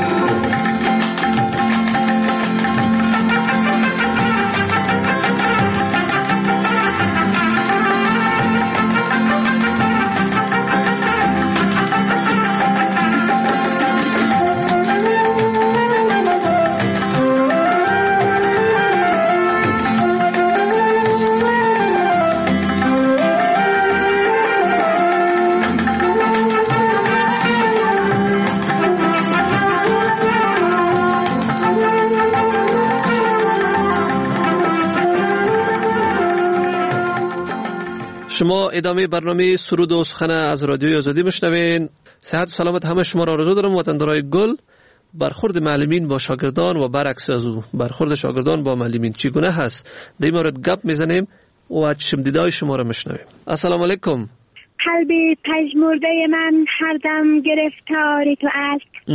شما ادامه برنامه سرود و سخن از رادیوی آزادی میشنوین. صحت و سلامت همه شما را آرزو دارم. وطندارای گل، برخورد معلمین با شاگردان و برعکس از او برخورد شاگردان با معلمین چگونه هست، در این مورد گپ میزنیم و چشم دیدای شما را میشنویم. السلام علیکم. قلبی پژمرده من هر دم گرفتار تو است،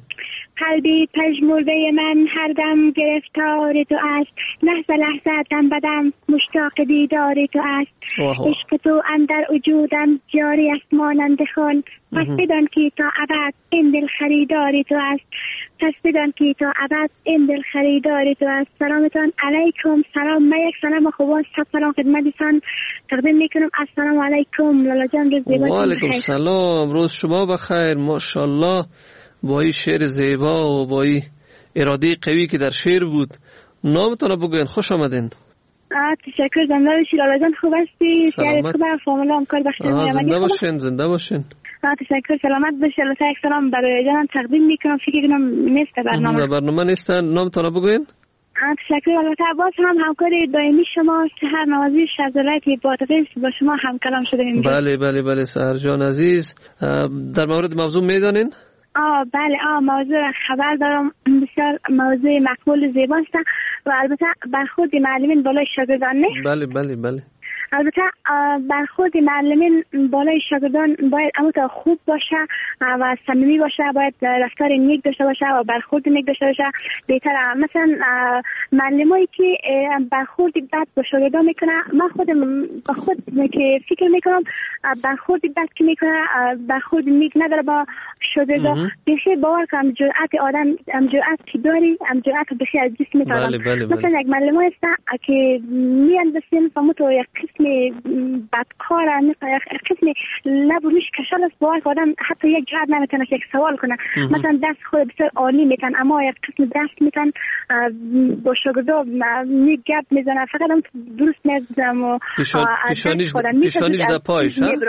قلبی پژمرده من هر دم گرفتار تو است، لحظه لحظه دم بدم مشتاق دیدار تو است، عشق تو اندر وجودم جاری است مانند خون، پس بدان که تا ابد این دل خریدار تو است، پس بدان که تا ابد این دل خریدار تو است. سلامتان علیکم. سلام. من یک سلام خوبان صد سلام خدمتتان تقدیم میکنم. السلام علیکم لالا جان. روز زیبا. و علیکم سلام. روز شما بخیر. ماشاءالله با این شعر زیبا و با این اراده قوی که در شعر بود. نامتان بگوین. خوش آمدین. تشکر. زنده باشی لالا جان. خوب هستی؟ سلامت. خوبه. فامیلا هم کار بخیر. زنده باشین. زنده باشین. تشکر. سلامت باشی. لطفا یک سلام برای جانم تقدیم میکنم. فکر کنم نیست برنامه. برنامه نیست. نامتان بگوین. تشکر. البته باز هم همکار دائمی شما سحر نوازی شذرتی با تفیز با شما هم کلام شده اینجا. بله بله بله سحر جان عزیز، در مورد موضوع میدانین؟ آه بله آه موضوع خبر دارم. بسیار موضوع مقبول زیباست و البته برخورد معلمین بالای شاگردان نه. بله بله بله. البته برخورد معلمین بالای شاگردان باید اما خوب باشه و صمیمی باشه، باید رفتار نیک داشته باشه و برخورد نیک داشته باشه بهتره. مثلا معلمایی که برخورد بد با شاگردان میکنه، من خودم با خود که فکر میکنم برخورد بد که میکنه برخورد نیک نداره با شاگردان. بخیر باور کنم جرأت آدم ام جرأت که داری ام جرأت بخیر از جسم میتونم. بله بله بله. مثلا یک معلم هست که میان بسیم فهمتو یک قسم بدکار، یک قسم لب روش کشال است، باور آدم حتی یک جرأت نمیتونه که یک سوال کنه. مثلا دست خود بسیار عالی میتن اما یک قسم دست میتن با شاگردا نیک گپ میزنه، فقط هم درست نمیزنم و پیشانیش پیشانیش در پایش ها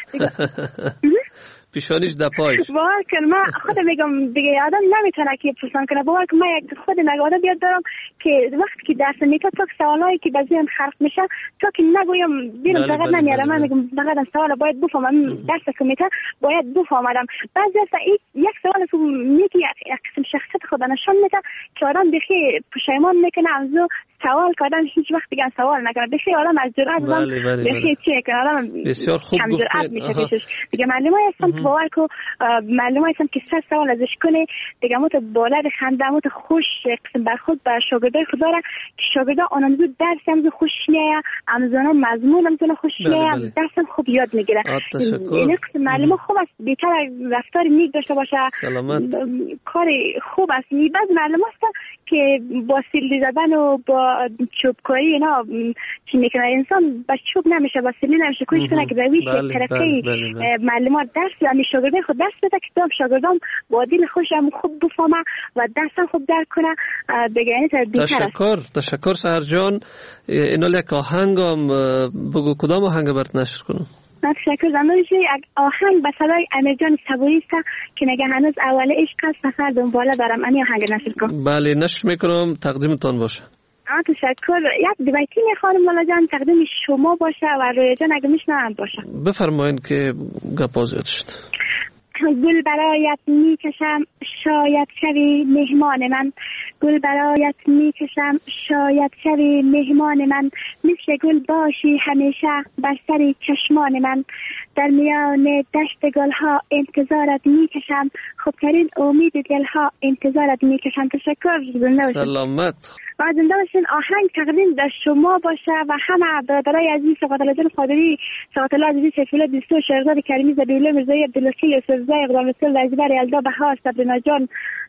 پیشانیش در پایش. باور کن من خود میگم دیگه آدم نمیتونه که پرسان کنه. باور کن من یک خود نگاده بیاد دارم که وقتی که درس میته تا سوالایی که بعضی خرق میشه تا که نگویم بیرون فقط نمیارم. من میگم فقط سوال باید بفهمم، درس کمیته باید بفهمم. بعضی از یک سوال تو میگی یک قسم شخصیت خود نشون میده که آدم بخی پشیمان میکنه از سوال کردن هیچ وقت دیگه سوال نکنه. بخی آدم از جرأت زن بخی چه کنه آدم بسیار خوب گفتید دیگه. معلمای هستن باور کو معلومه هستن که سه سوال ازش کنه دیگه مت بالا خنده مت خوش قسم برخورد با شاگردای خود داره که شاگردا آنم زود درس هم خوش میاد، امزانا مضمون هم خوش میاد، درس هم خوب یاد میگیره. این قسم معلم خوب است، بهتر رفتار نیک داشته باشه، سلامت کار خوب است. بعضی معلم هستن که با سیلی زدن و با چوبکاری اینا چی میکنه انسان با چوب نمیشه، با سیلی نمیشه کوشش کنه که رویش ترقی معلومات درس یعنی شاگردای خود درس بده که دام شاگردام با دل خوشم خوب بفهمه و درسم خوب درک کنه دیگه. یعنی بهتر است. تشکر تشکر سحر جان. اینا یک آهنگم بگو کدام آهنگ برات نشر کنم؟ تشکر. زمانش یک آهنگ به صدای امیرجان صبوری است که میگه هنوز اول عشق است سفر دنباله دارم. این آهنگ نشر کنم؟ بله نشر میکنم، تقدیمتان باشه. آه تشکر. یک دیویتی میخوانم مولا جان تقدیم شما باشه و رویا جان اگه میشنم باشه. بفرمایید که گپ زیاد شد. گل برایت میکشم شاید شوی مهمان من، گل برایت میکشم شاید شوی مهمان من، مثل گل باشی همیشه بر سر چشمان من، در میان دشت گلها انتظارت میکشم، خوبترین امید دلها انتظارت میکشم. تشکر. سلامت و زنده باشین. آهنگ تقدیم در شما باشه و همه برادرای عزیز سقاط الله جان قادری، سقاط الله عزیز سیفالله دوستو، شهرزاد کریمی، زبیله مرزایی، عبداللطیف یوسفزای، اقدام رسول رزیبر، یلدا بهار، صبرینا جان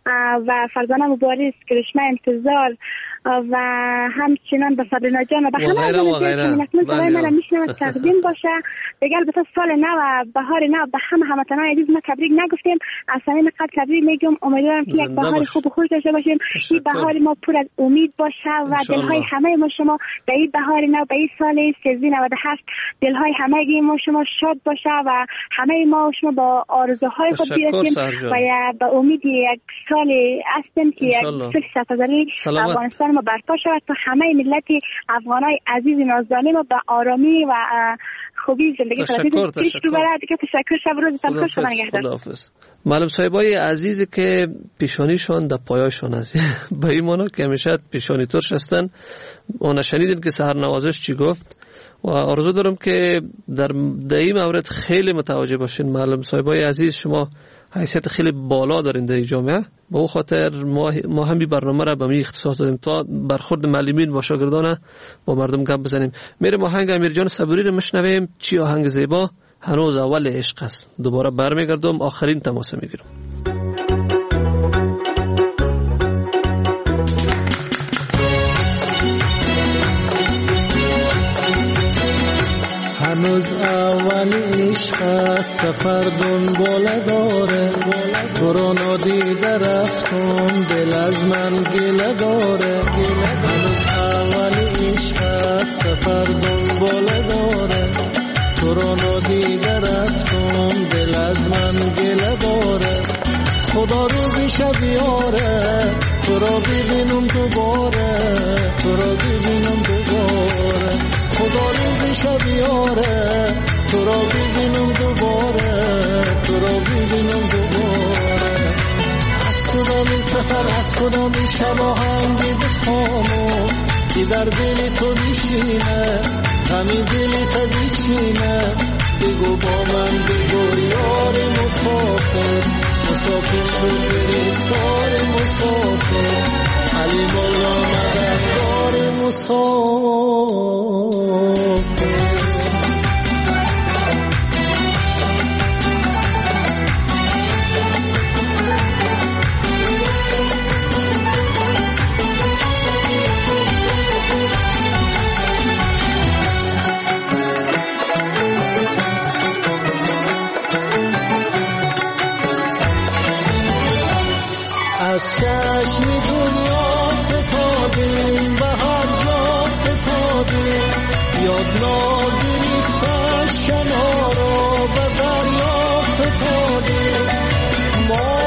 و فرزانه مبارز، کرشمه انتظار و همچنان به صبرینا جان و به همه عزیز من میشنم تقدیم باشه دیگه. البته سال نو بهار نو به همه هموطنان عزیز ما تبریک نگفتیم، از صمیم قلب تبریک میگم. امیدوارم که یک بهار خوب و خوش داشته باشیم، این بهار ما پر از امید باشه و دلهای همه ما شما به این بهار نو به این سال سیزده نود و هفت دلهای همه ما شما شاد باشه و همه ما شما با آرزوهای خود برسیم و به امید یک سال هستیم که یک سال سفزاری افغانستان ما برپا شود تا همه ملت افغانای عزیز نازدانه ما به آرامی و خوبی زندگی تشکر تشکر تشکر. شب روزتان خوش. خدا نگهدار. معلم صاحبای عزیزی که پیشانیشان در پایشان است به این معنی که همیشه پیشانی ترش هستن. اون شنیدین که سحر نوازش چی گفت و آرزو دارم که در این مورد خیلی متوجه باشین. معلم صاحبای عزیز شما حیثیت خیلی بالا دارین در جامعه، با اون خاطر ما ما همین برنامه را به می اختصاص دادیم تا برخورد معلمین با شاگردان با مردم گپ بزنیم. میریم آهنگ امیرجان صبوری رو میشنویم. چی آهنگ زیبا، هنوز اول عشق است. دوباره برمیگردم آخرین تماس میگیرم. هنوز اول عشق است سفر دنباله داره، تو رو نادیده رفتم دل از من گله داره. هنوز اول عشق است سفر دنباله داره، تو رو نادیده رفتم دل از من گله داره. خدا روزی شب یاره تو رو ببینم دوباره، تو رو ببینم دوباره. خدا روزی شب یاره تو رو ببینم دوباره، تو رو ببینم دوباره. از کدام این سفر از کدام این شب آهنگی بخوانم که در دل تو نشینه، غمی دلی تا بیچینه بگو با من بگو یار مسافر مسافر شد گرفتار مسافر علی مولا مددکار مسافر از چشم دنیا فتادیم به هر جا فتادیم یاد ناگرفته شنا را به دریا فتادیم ما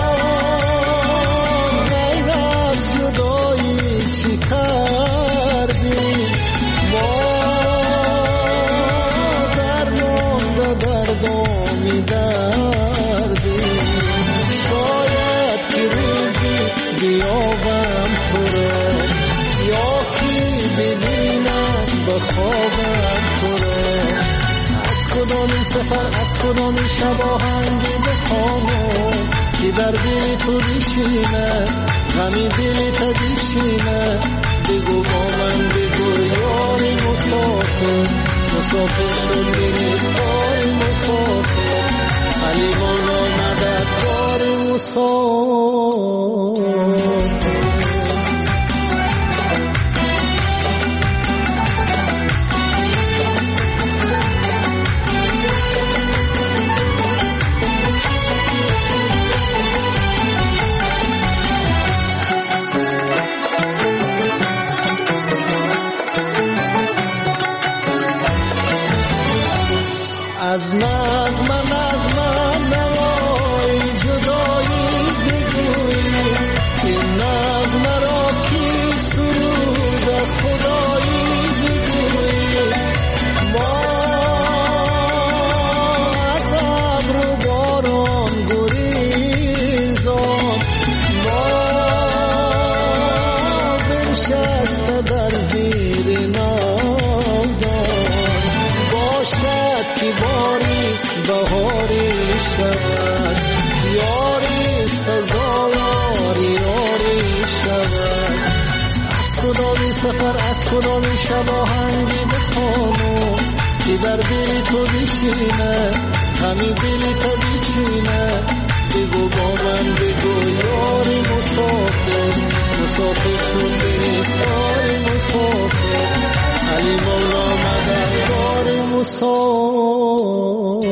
غیر از جدایی چی کردیم ما درمان به دردامی دردیم شاید که بیابم تو را یا خی ببینم به خوابم تو را از کدامی سفر از کدامی شب آهنگی بخوانم که در دل تو بشینه غمی دل تا بشینه بگو با من بگو یاری مسافر مسافر شد گرفتار مسافر علی مولا مددکار مسافر از نغمه نغمه نوای جدایی بگویی این نغمه را کی سرود خدایی بگویی ما از ابر و باران گریزان ما بنشسته در زیر ناودان باشد که باری بهاری شود یاری سزاواری یاری شود از کدامی سفر از کدامی شب آهنگی بخوانم که در دل تو بشینه غمی دل تا بیچینه بگو با من بگو یاری مسافر مسافر شد گرفتار مسافر علی مولا مددکار مسافر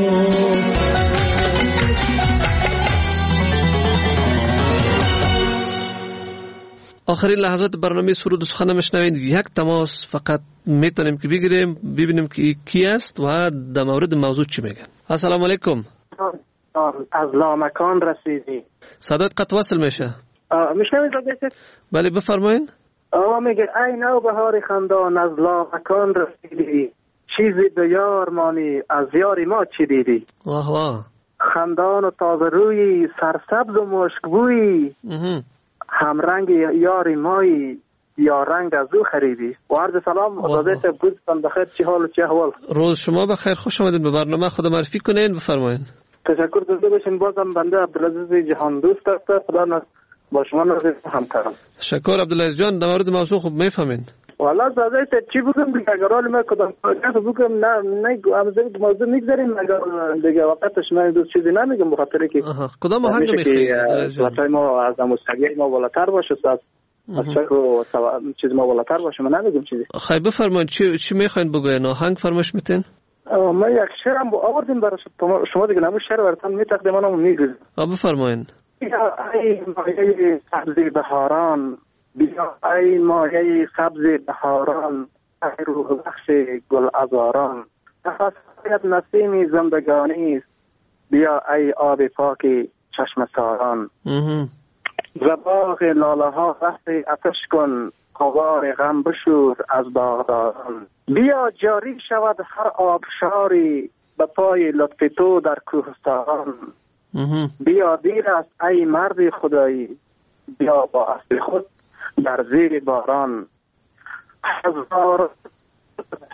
آخرین لحظات برنامه سرود و سخن میشنوید. یک تماس فقط میتونیم که بگیریم ببینیم که کی است و در مورد موضوع چی میگن. السلام علیکم. از لامکان رسیدی. صدات قطع وصل میشه. میشنوید آقای؟ بله بفرمایید. آقا میگه ای نوبهار خندان از لامکان رسیدی چیزی به یار مانی از یاری ما چی دیدی. واه واه. خندان و تازه روی سرسبز و مشکبویی همرنگ یاری مایی یا رنگ از او خریدی. و عرض سلام حضرت بودتان بخیر، چی حال و چی احوال؟ روز شما بخیر، خوش آمدید به برنامه. خود معرفی کنین بفرمایید. تشکر داشته باشین. بازم بنده عبدالعزیز جهان دوست است. خدا نصیب با شما نصیب همکارم. تشکر عبدالعزیز جان. در مورد موضوع خوب میفهمین. والا حضرت چی بگم دیگه، اگر حال ما کدام کس بگم نه نه همزه موضوع میگذاریم، اگر دیگه وقتش من دو چیزی نمیگم به خاطر که کدام آهنگ میخوید وقتی ما از مستقیم ما بالاتر باشه از از چکو چیز ما بالاتر باشه من نمیگم چیزی. خیلی بفرمایید چی چی میخواین بگوین؟ آهنگ فرمایش میتین؟ ما یک شعرم آوردیم برای شما دیگه، نمو شعر براتون میتقدیم منم میگم. بفرمایید. ای مایه سبزی بهاران، بیا ای مایه سبزی بهاران، ای روح بخش گل ازاران، نفسیت نسیمی زندگانی است، بیا ای آب پاک چشم ساران. زباغ لاله ها وقتی اتش کن، غبار غم بشور از باغداران. بیا جاری شود هر آبشاری، به پای لطف تو در کوهستان. بیا دیر است ای مرد خدایی، بیا با اصل خود در زیر باران. هزار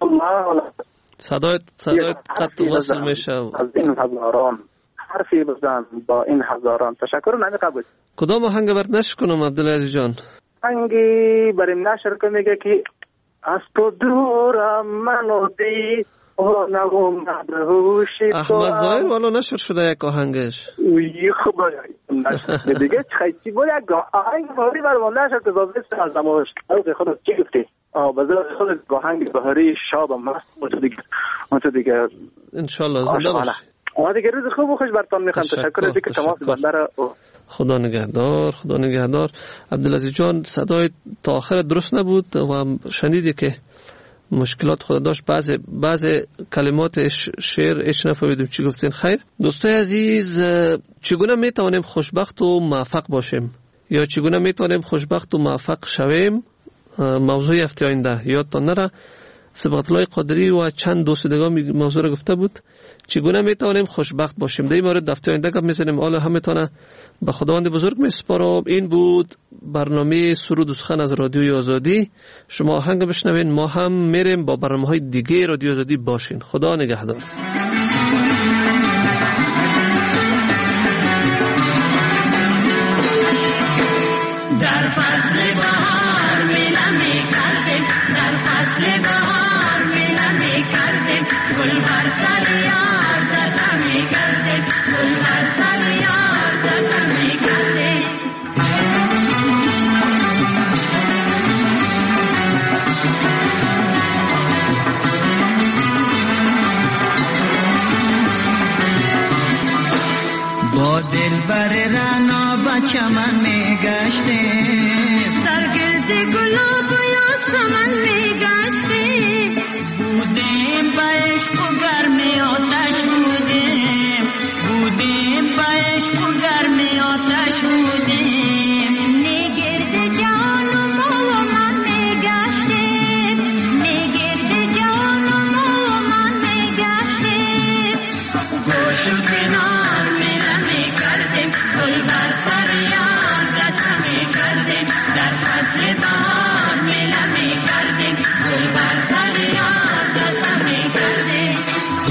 صدای صدای قطع وصل میشه. از این هزاران حرفی بزن با این هزاران. تشکر. نمی قبول. کدام آهنگ برات نشر کنم عبدالعزیز جان؟ آهنگی بریم نشر که میگه که از تو دورم منو دی او نگم ندهوشی تو. احمد ظاهر والا نشر شده یک آهنگش. اوی خوبا دیگه خیلی بود یک آهنگ بهاری برام نشر که زابست از دماغش. اوه خودت چی گفتی؟ آه بذار خودت آهنگ بهاری شاب مست بود دیگه. اونجا دیگه انشالله زنده باش. آه دیگه روز خوب و خوش براتون میخوام. تشکر از اینکه تماس بنده را. خدا نگهدار. خدا نگهدار. عبدالعزیز جان صدای تا آخر درست نبود و شنیدی که مشکلات خود داشت. بعض بعض کلمات شعر اچ نفهمیدم چی گفتین. خیر دوستای عزیز، چگونه میتوانیم خوشبخت و موفق باشیم یا چگونه میتوانیم خوشبخت و موفق شویم؟ موضوع هفته آینده یادتان نره. صبغت الله قادری و چند دوست دیگه موضوع را گفته بود چگونه میتوانیم خوشبخت باشیم. در این مورد هفته آینده گپ میزنیم. حالا همتون به خداوند بزرگ میسپارم. این بود برنامه سرود و سخن از رادیوی آزادی. شما آهنگ بشنوین، ما هم میریم با برنامه‌های دیگه رادیو آزادی باشین. خدا نگهدار. در فصل بهار میلمی کردیم، در فصل بهار میلمی کردیم، گل بر سر یار دست می کردیم، گل بر سر یار دست می کردیم. با دل بر رنا با چمن می گشتیم، در گرد گلاب و یاسمن می گشتیم، بودیم با عشق و گرمی آتش بودیم، بودیم با عشق و گرمی آتش بودیم. نی گرد جان و مال و من می گشتیم، نی گرد جان و مال و من می گشتیم. گوش و کنار میلمی کردیم، گل بر سر یار دست می کردیم، در فصل بهار میلمی کردیم، گل بر سر یار دست می کردیم.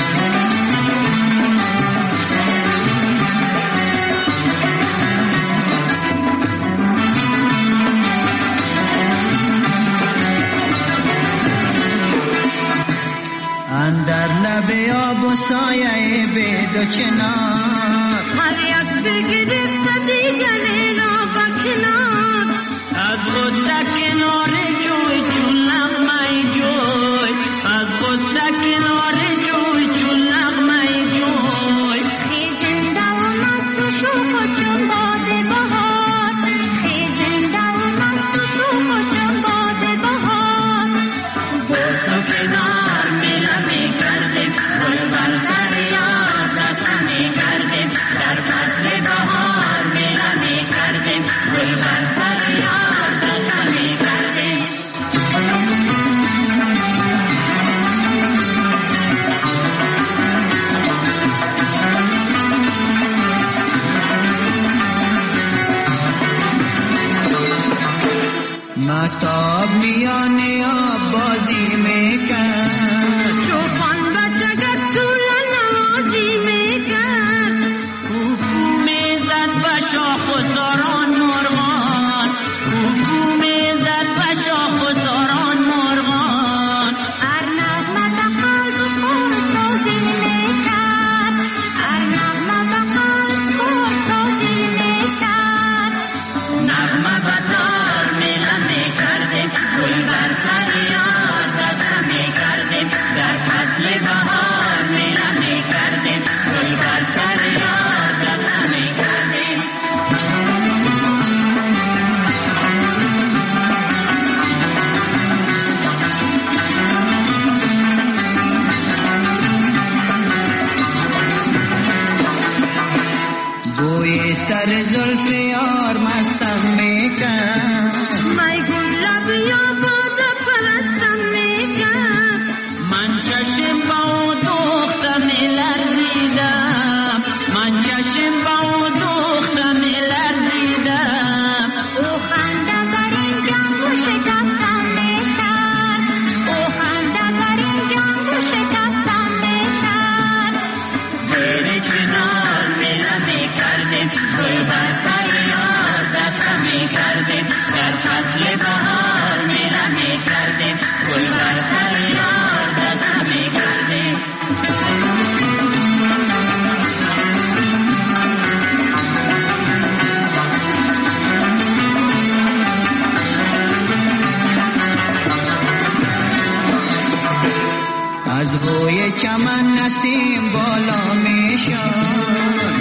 اندر لب آب و سایه بید و چنار، هر یک بگرفت دیگری را بکنار. از غصه کنار جوی چون نغمه جوی، از غصه کنار جوی چون نغمه جوی. خیزنده و مست و شوخ و چون باد بهار، خیزنده و مست و شوخ و چون باد بهار. بوس و کنار میلمی کردیم، گل بر سر یار دست می کردیم، در فصل بهار میلمی کردیم، گل بر سر یار دست می کردیم. مهتاب میان آب بازی میکرد، توفان و جگت طول نوازی میکرد. کوکو میزد به شاخ و زاران مرغان، کوکو میزد به شاخ و زاران مرغان. هر نغمه به قلب خود سازی میکرد، هر نغمه به قلب خود سازی میکرد. نغمه به تار میلمی کردیم، گل بر سر یار دست می کردیم، در فصل بهار میلمی کردیم، گل بر سر یار دست می کردیم. بوی سر زلف یار مستم میکرد، فصل بهار میله می کردیم گل بر سر یار بزن می کردیم از بوی چمن نسیم بالا می شد